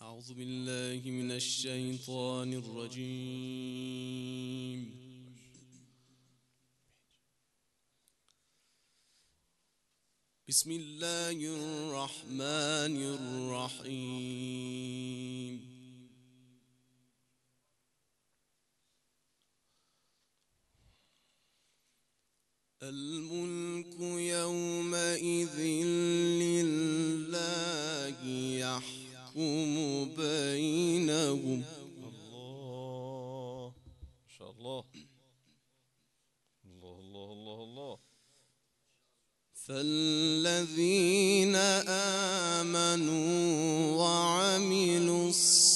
أعوذ بالله من الشيطان الرجيم. بسم الله الرحمن الرحيم. الملك يومئذ لله يحكم بينهم. الله ما شاء الله. الله الله الله الله. فالذين آمنوا وعملوا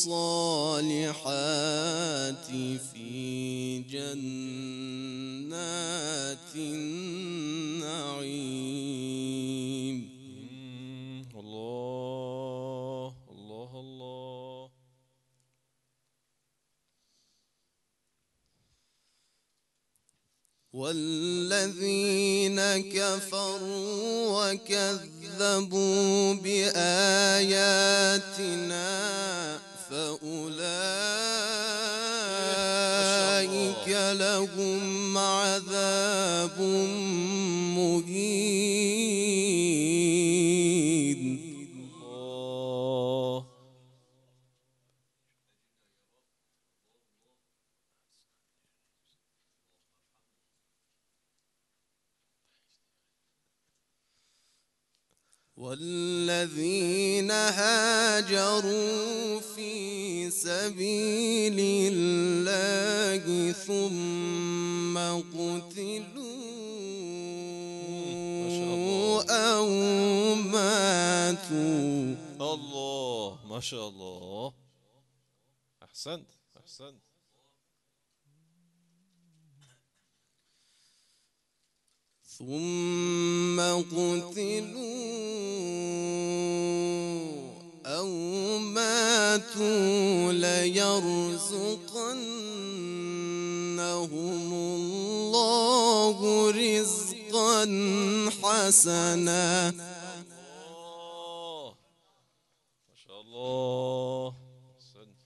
الصالحات في جنات النعيم. الله الله الله. والذين كفروا وكذبوا بآياتنا فأولئك لهم عذاب مهين. الله والذين هاجروا في سبيل الله ثم قتلوا أو ماتوا. الله ما شاء الله. أحسنت أحسنت. ثم قتلوا أو ماتوا ليرزقنهم الله رزقا حسنا. الله ما شاء الله. أحسنت.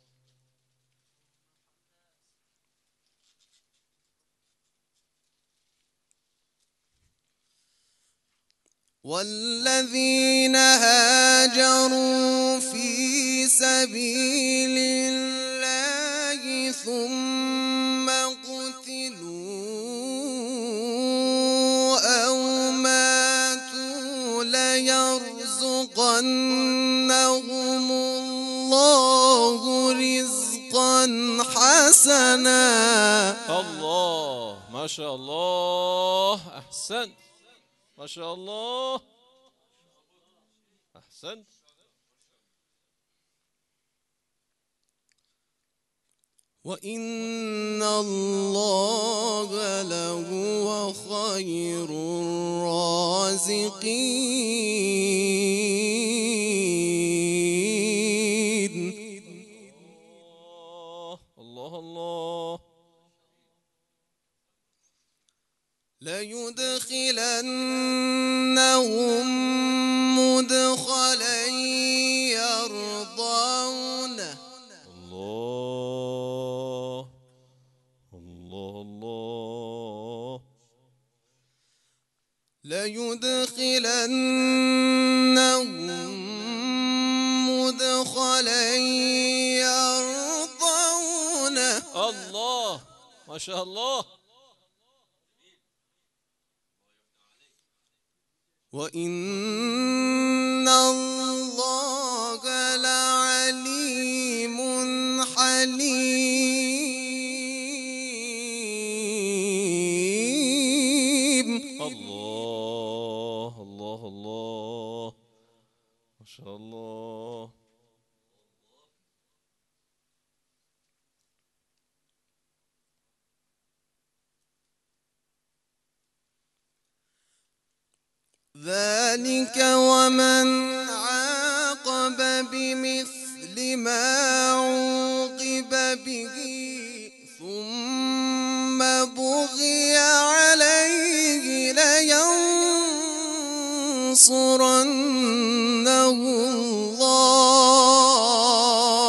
والذين هاجروا في سبيل الله ثم قتلوا أو ماتوا ليرزقنهم الله رزقا حسنا. الله ما شاء الله. أحسنت ما شاء الله. أحسنت. وإن الله لهو خير الرازقين. الله الله. ليدخلنهم مدخلا يرضونه. الله الله الله. ليدخلنهم مدخلا يرضونه. الله ما شاء الله. وإن الله لعليم حليم. الله الله الله. ما شاء الله. ذلك ومن عاقب بمثل ما عوقب به ثم بغي عليه لينصرنه الله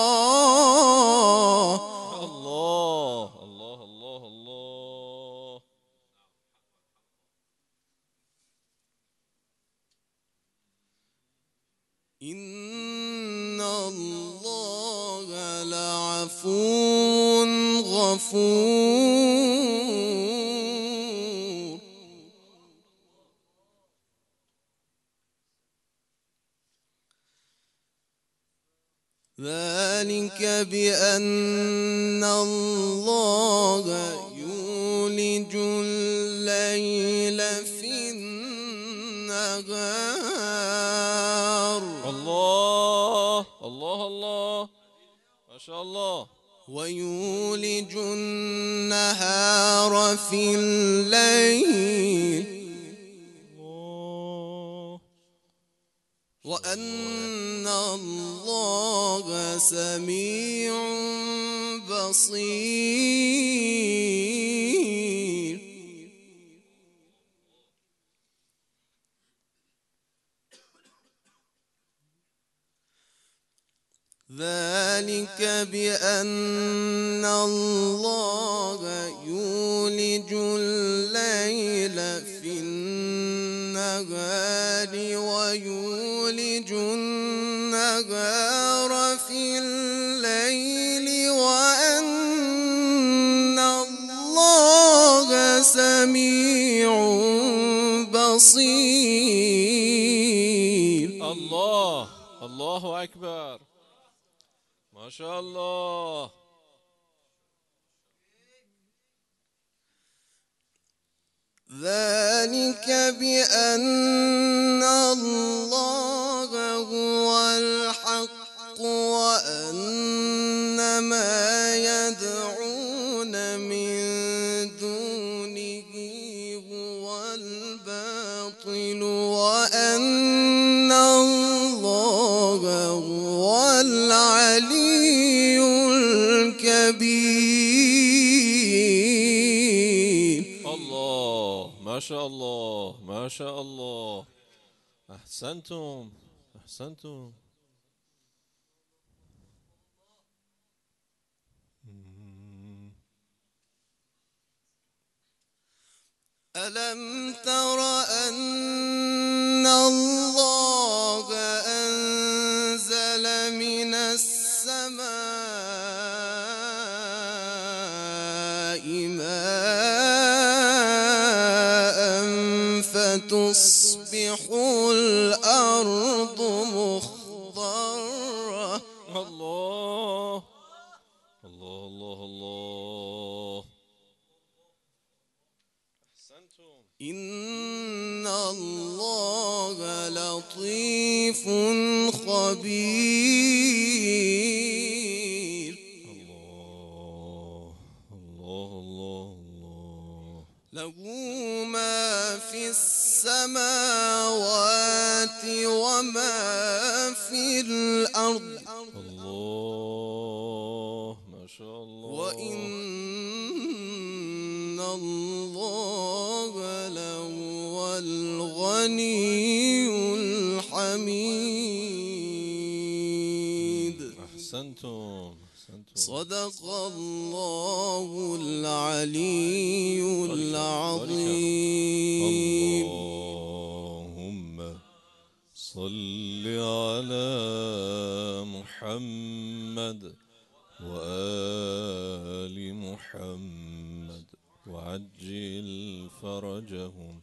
إن الله لعفو غفور. ذلك بأن الله يولج الليل في النهار الله الله الله ما شاء الله. ويولج النهار في الليل وأن الله سميع بصير. ذلك بأن الله يولج الليل في النهار ويولج النهار في الليل وأن الله سميع بصير. الله الله أكبر ما شاء الله. ذلك بأن الله هو الحق وأن ما يدعون من دونه هو الباطل وأن الله هو العلي الكبير. الله ما شاء الله ما شاء الله. أحسنتم أحسنتم. ألم تر أن الله أنزل من السماء ماء فتصبح الأرض مخضرة. الله الله الله الله. أحسنتم. إن الله لطيف خبير. الله الله الله الله. له ما في السماوات وما في الأرض. الله ما شاء الله. وإن الله لهو الغني الحميد. أحسنتم أحسنتم. صدق الله العلي العظيم. اللهم صل على محمد وآل محمد وعجل فرجهم